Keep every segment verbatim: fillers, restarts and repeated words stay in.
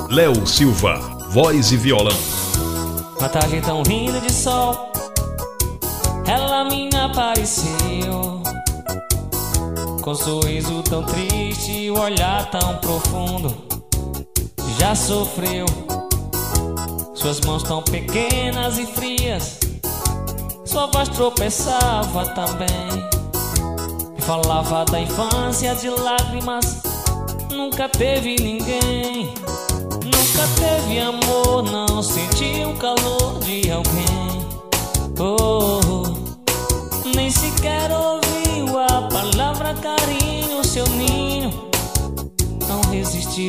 Léo Silva, voz e violão. Uma tarde tão linda de sol, ela me apareceu, com um sorriso tão triste e o olhar tão profundo. Já sofreu, suas mãos tão pequenas e frias, sua voz tropeçava também, falava da infância de lágrimas. Nunca teve ninguém, nunca teve amor, não sentiu o calor de alguém. Oh, oh, nem sequer ouviu a palavra carinho, seu ninho não resistiu.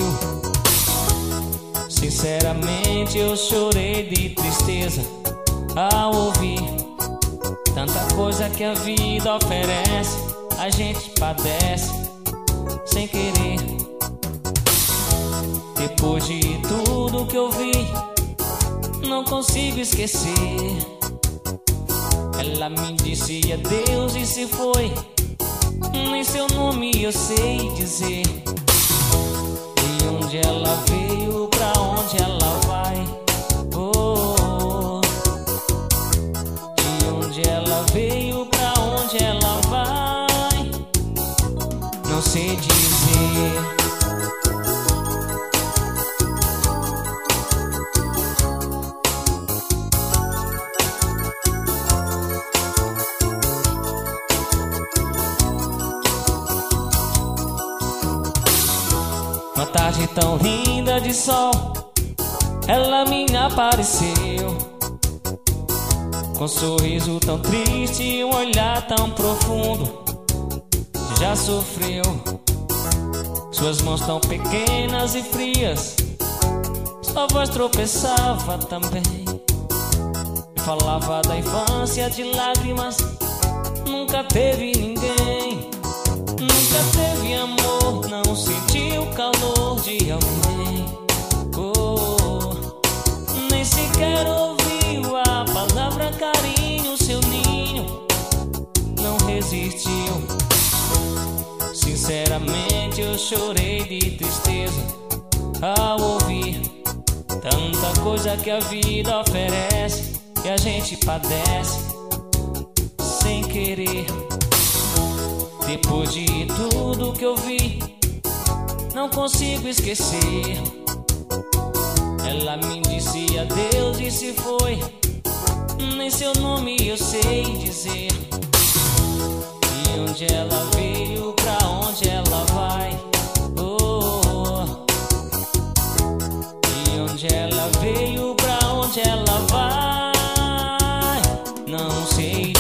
Sinceramente eu chorei de tristeza ao ouvir tanta coisa que a vida oferece, a gente padece sem querer. Depois de tudo que eu vi, não consigo esquecer. Ela me disse adeus e se foi, nem seu nome eu sei dizer. De onde ela veio, pra onde ela vai. Oh, oh, oh. De onde ela veio, pra onde ela vai, não sei dizer. Uma tarde tão linda de sol, ela me apareceu, com um sorriso tão triste e um olhar tão profundo. Já sofreu, suas mãos tão pequenas e frias, sua voz tropeçava também, falava da infância de lágrimas. Nunca teve ninguém, nunca teve amor, não sentiu o calor de alguém. Oh, nem sequer ouviu a palavra carinho, seu ninho não resistiu. Sinceramente eu chorei de tristeza ao ouvir tanta coisa que a vida oferece, que a gente padece sem querer. Depois de tudo que eu vi, não consigo esquecer. Ela me disse adeus e se foi, nem seu nome eu sei dizer. De onde ela veio, pra onde ela vai. Oh, oh. De onde ela veio, pra onde ela vai, não sei